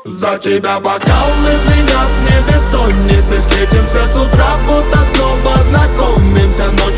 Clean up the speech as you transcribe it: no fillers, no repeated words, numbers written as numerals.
За тебя бокалы звенят, мне бессонницы. Встретимся с утра, будто снова знакомимся. Ночь